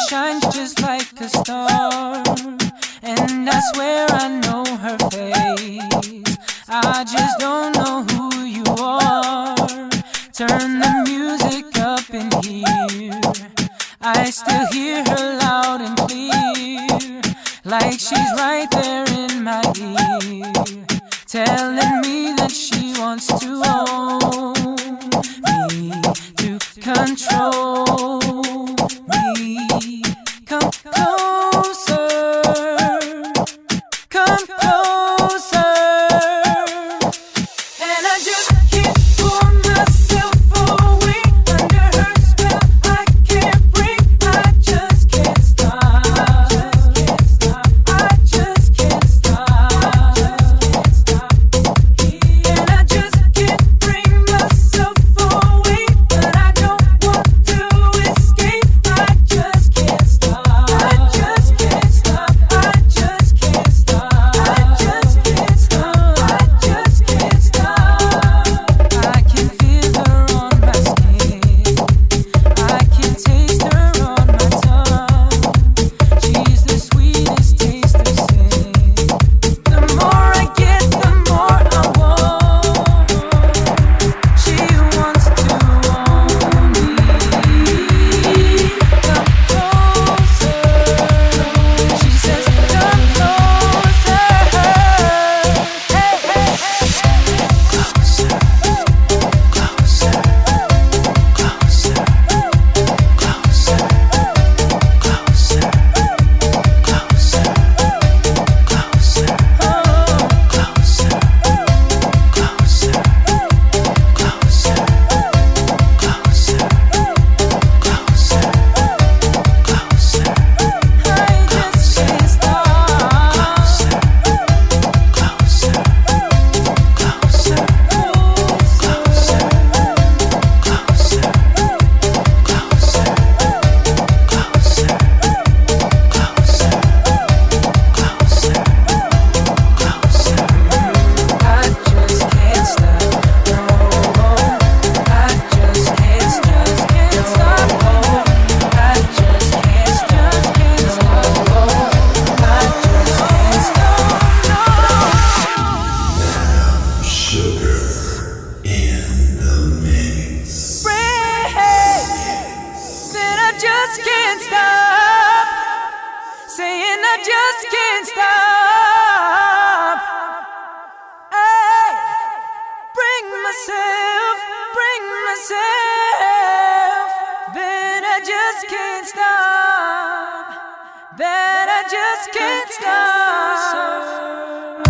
shines just like a star, and I swear I know her face. I just don't know who you are. Turn the music up in here. I still hear her loud and clear, like she's right there in my ear, telling me that she wants to own me, to control me. Come closer, come closer. And I just can't pull myself away under her spell. I can't break, I just can't stop. I just can't stop. And I just can't bring myself away, but I don't want to escape. I just can't stop. I just can't stop. I just can't stop. I just can't stop. I just can't stop. I can feel her on my skin. I can taste her on my tongue. She's the sweetest taste of sin. The more I get, the more I want. She wants to own me. Come closer. She says, come closer. Hey, hey, closer, closer, closer, closer, closer, closer, closer, closer, closer, closer, closer, closer, closer, closer, closer. I just can't stop. Closer, closer, closer, closer, closer, closer, closer, closer, closer, closer, closer. I just can't stop. No, I just can't stop. Oh, I just can't stop. Oh, I just can't stop. No. Sugar in the mix. Then I just can't stop saying I just can't stop. Hey, bring myself. Then I just can't stop. Then I just can't stop.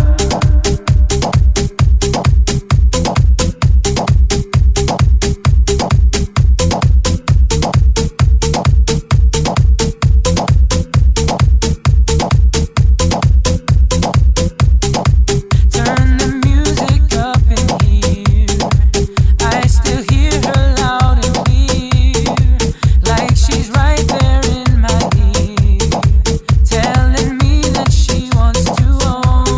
Turn the music up in here. I still hear her loud and clear, like she's right there in my ear, telling me that she wants to own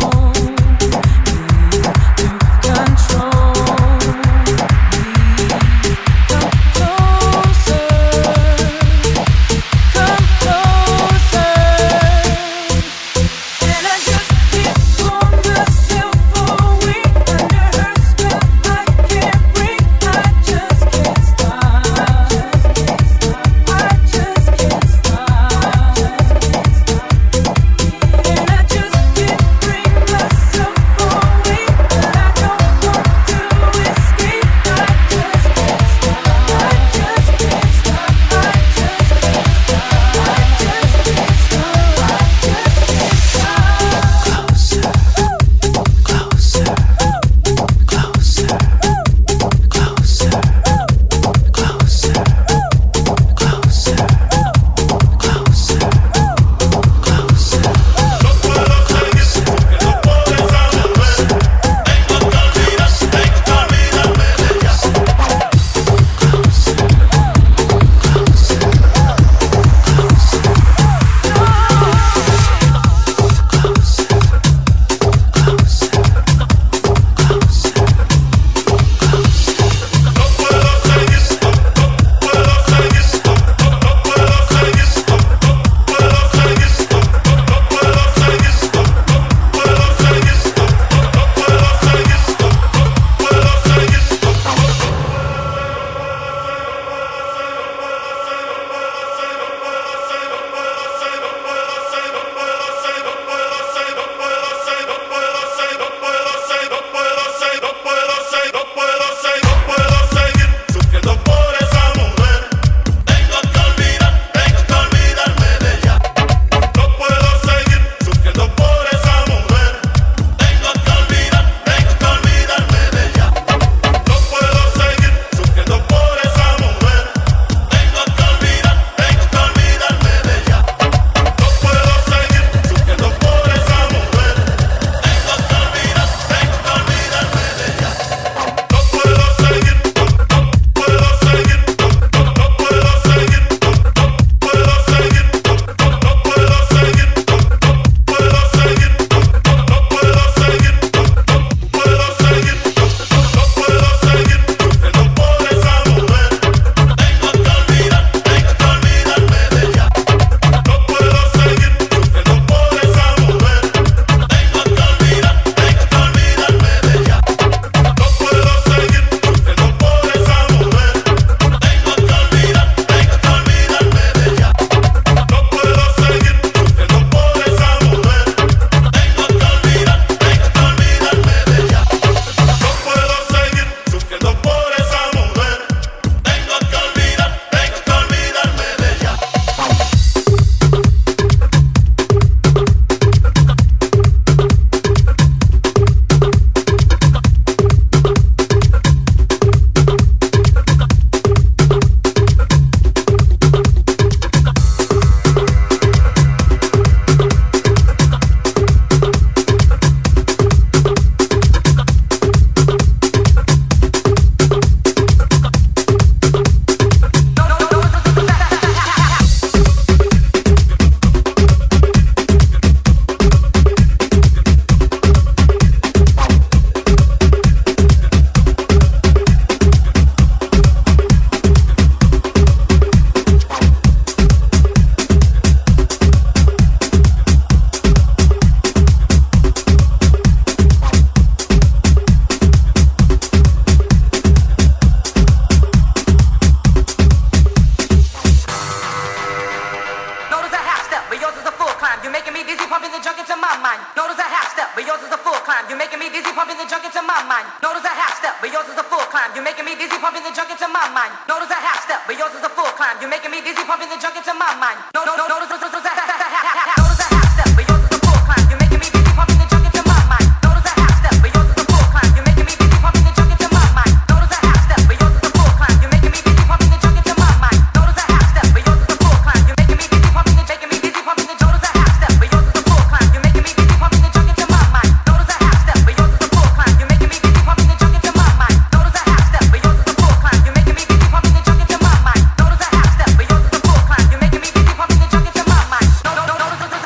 You're making me dizzy, pumping the junk into my mind. No, no, no, notice a half step, but yours is a full climb. You're making me dizzy, pumping the junk into my mind. Notice a half step, but yours is a full climb. You're making me dizzy, pumping the junk into my mind. Notice a half step, but yours is a full climb. You're making me dizzy, pumping the junk into my mind. Notice a half step, but yours is a full climb. You're making me dizzy, pumping the making me dizzy, pumping the notice a half step, but yours is a full climb. You're making me dizzy, pumping the junk into my mind. Notice a half step, but yours is a full climb. You're making me dizzy, pumping the junk into my mind. Notice a half step, but yours is a full climb. You're making me dizzy, pumping the junk into my mind. Notice a half step, but yours is a full climb. You're making me dizzy, pumping the junk into my mind. No, no, no, notice a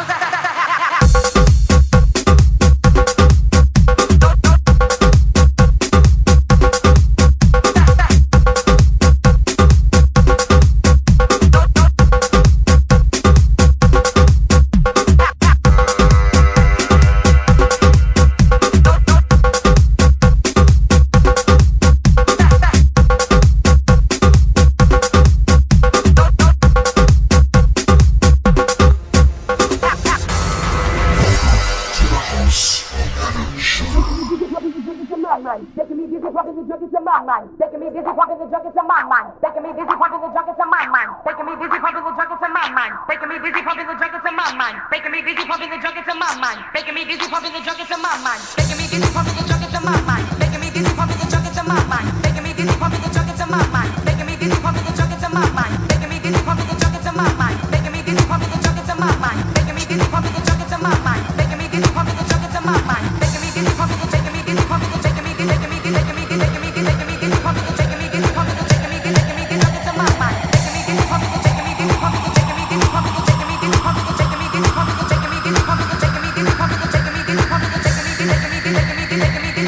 taking me dizzy, pumping the junk into my mind. Taking me dizzy, pumping the junk into my mind. Taking me dizzy, pumping the junk into my mind. Taking me dizzy, pumping the junk into my mind. Taking me dizzy, pumping the junk into my mind. Taking me dizzy, pumping the junk into my mind. Taking me dizzy, pumping the junk into my mind. Taking me dizzy, pumping the junk into my mind. Taking me dizzy, pumping the junk into my mind. Taking me dizzy, pumping the junk into my mind. Taking me dizzy, pumping the junk into my mind. Taking me dizzy, pumping the junk into my mind. Taking me dizzy, pumping the junk into my mind. Taking me dizzy, pumping the junk into my mind. Taking me dizzy, pumping the taking me dizzy, pumping the taking me dizzy, taking me dizzy, taking me dizzy, taking me dizzy, taking me dizzy, pumping the taking me dizzy, pumping the taking me dizzy, taking me dizzy into my mind. Taking me dizzy, pumping the taking me dizzy, pumping the taking me dizzy, pumping the taking me dizzy, pumping the taking me dizzy, pumping the taking me dizzy, pumping the taking me dizzy, pumping the taking me dizzy, pumping the taking me dizzy, pumping the taking me dizzy, taking me dizzy, taking me dizzy, taking me dizzy,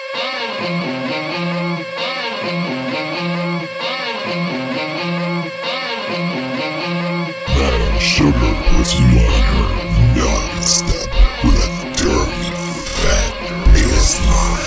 Sugar puts you on her non-stop with a dirty fat baseline.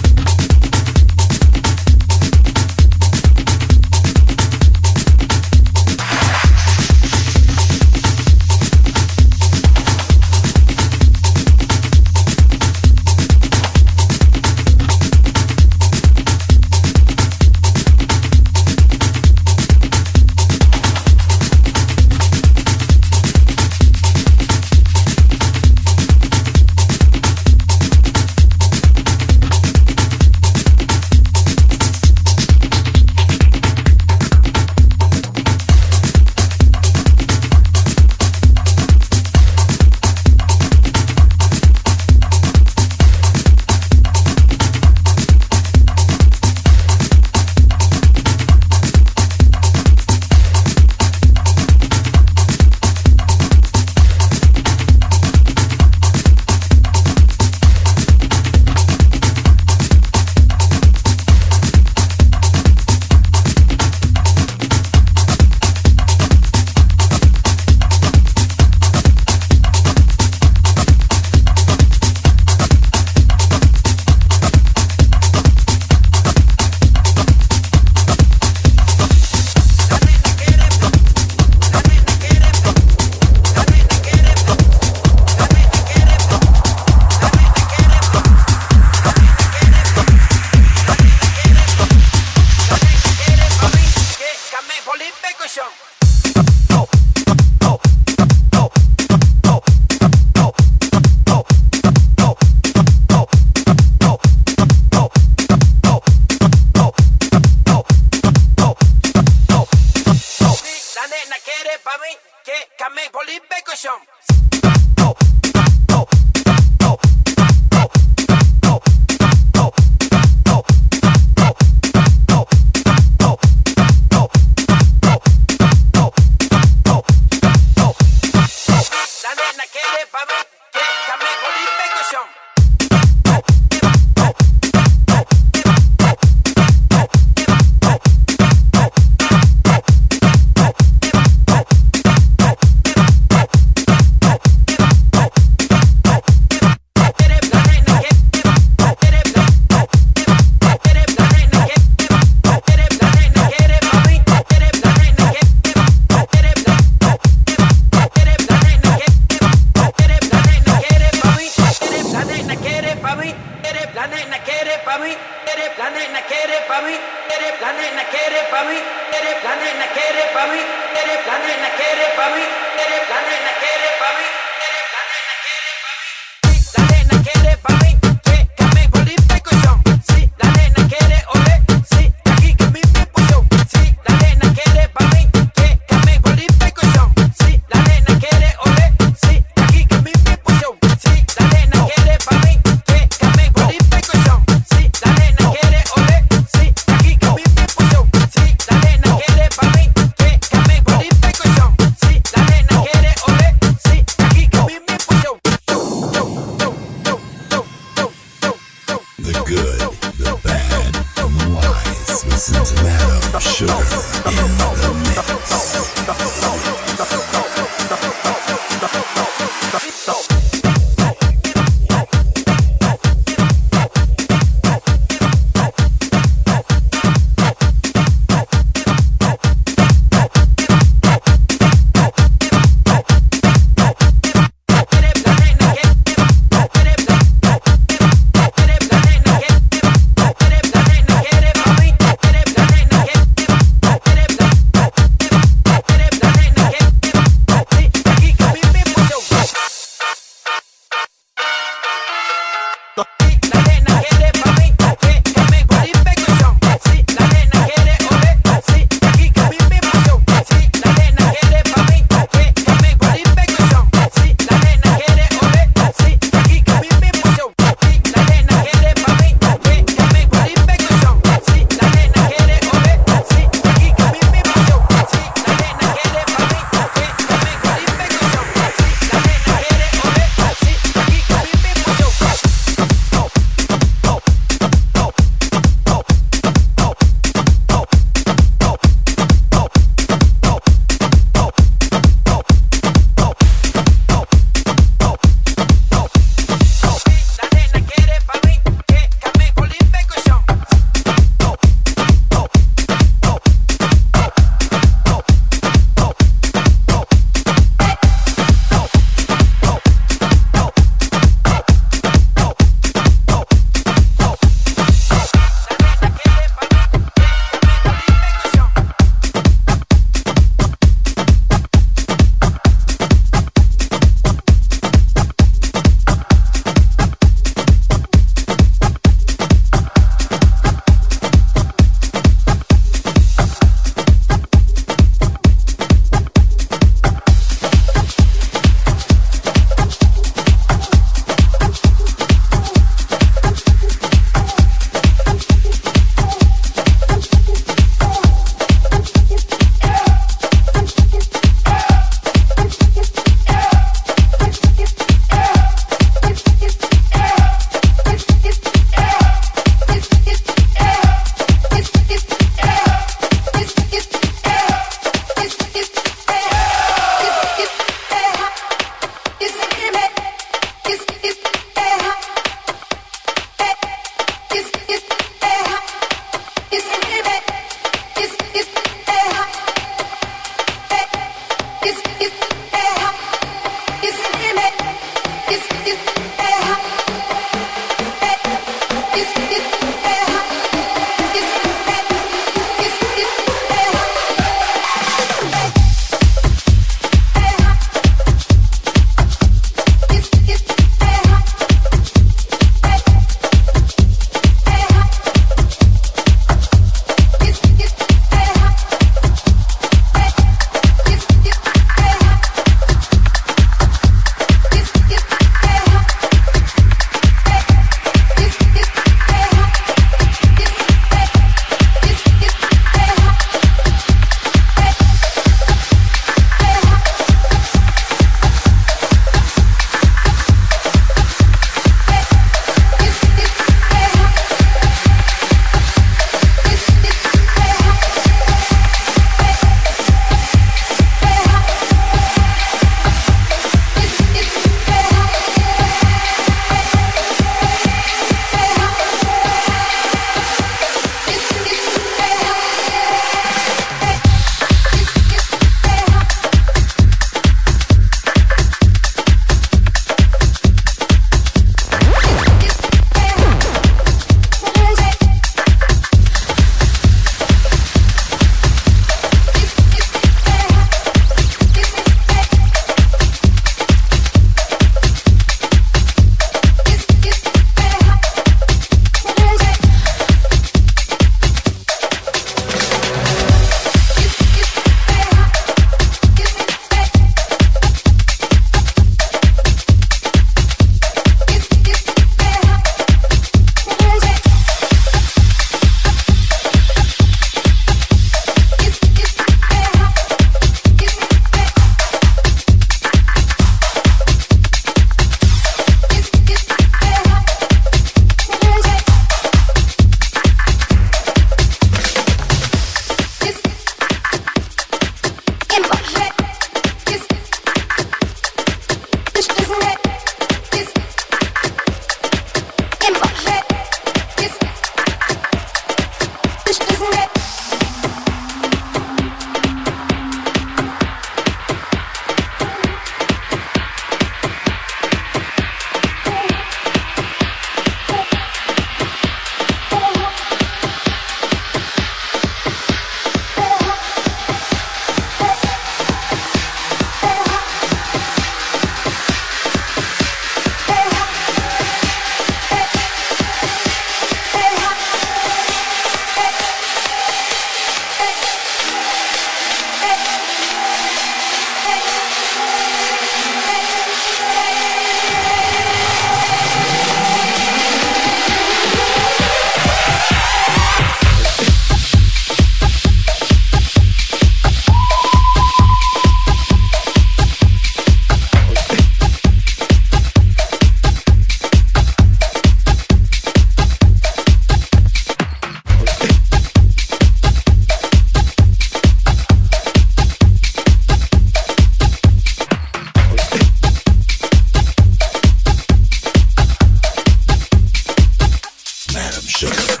Sugar.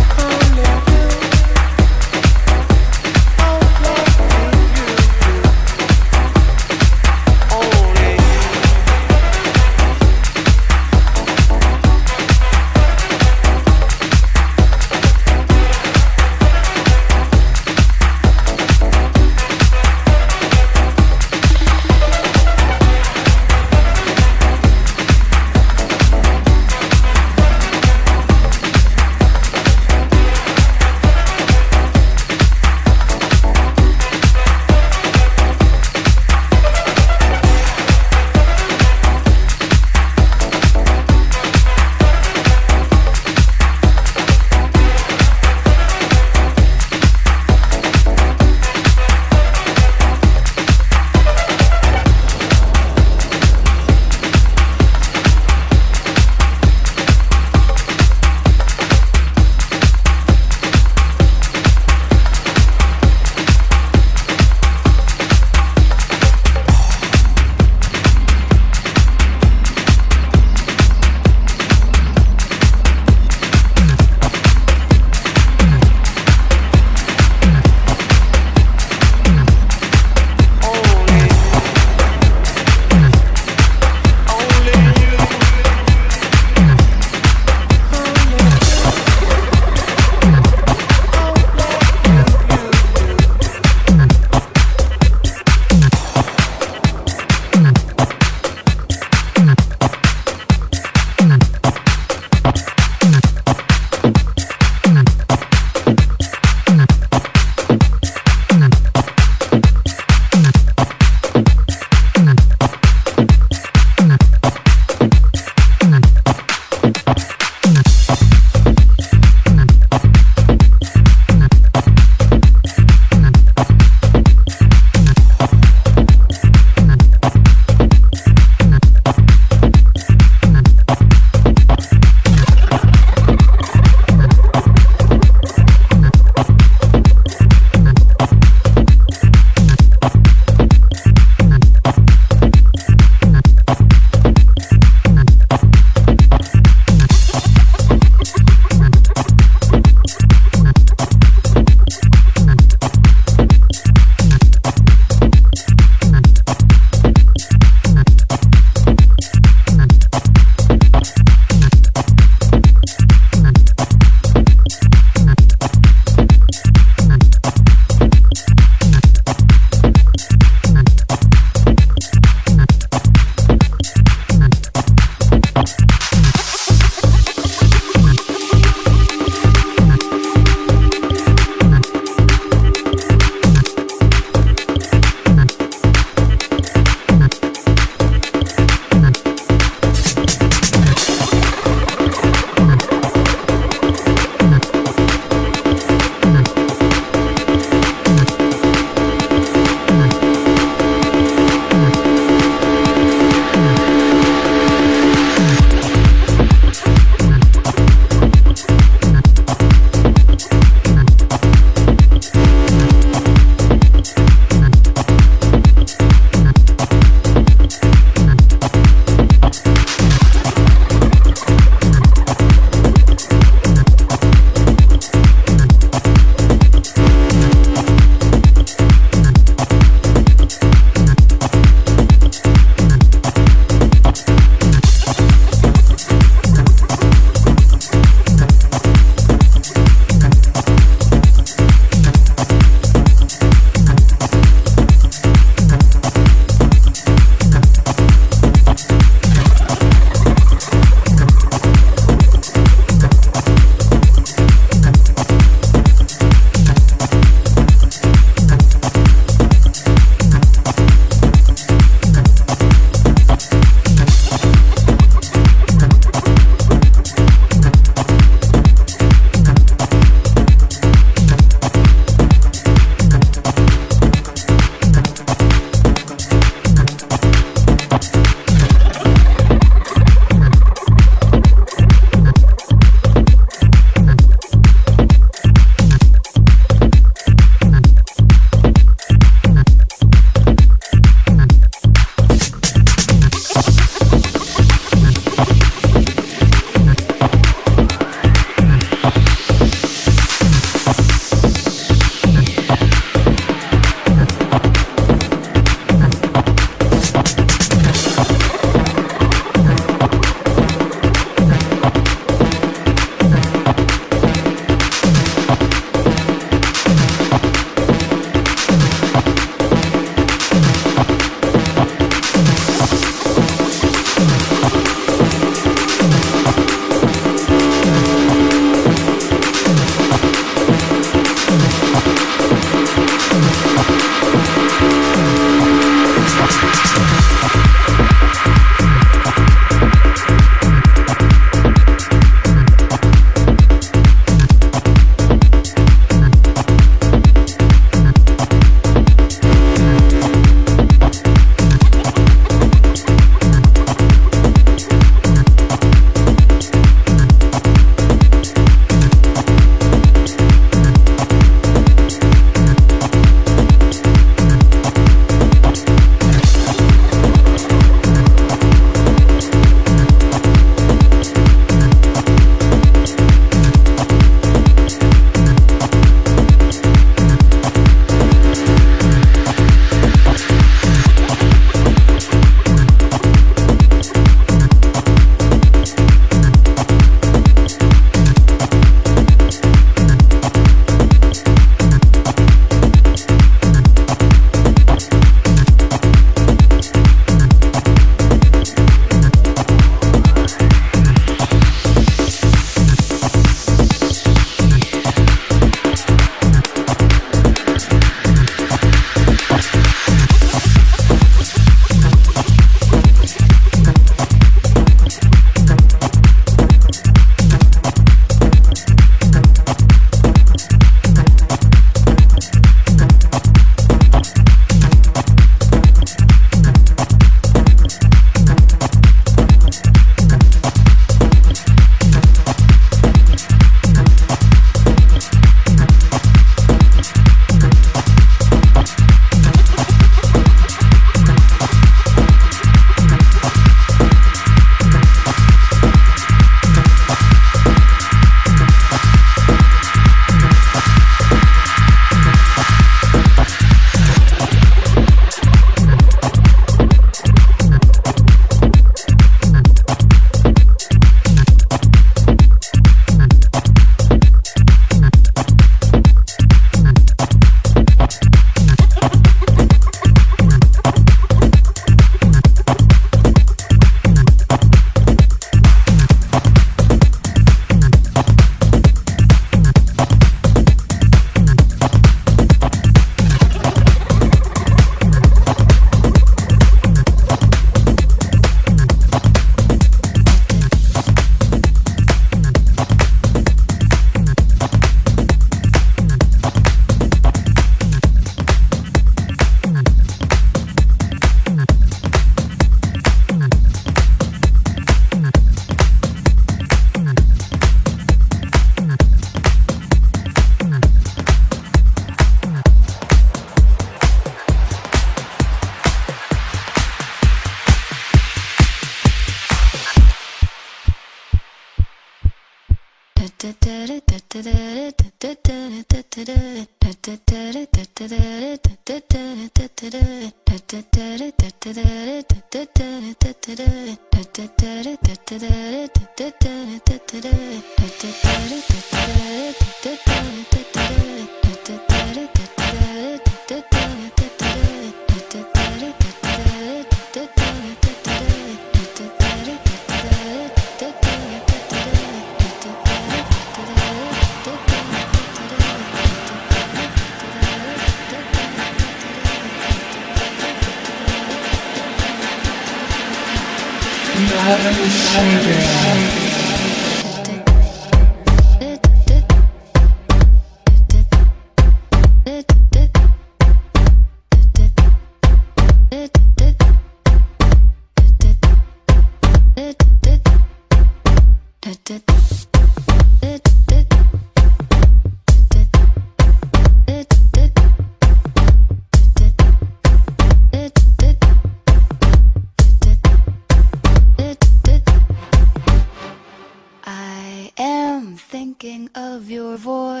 I am thinking of your voice.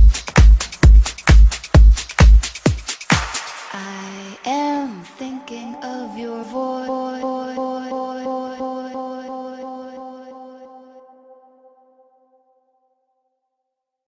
I am thinking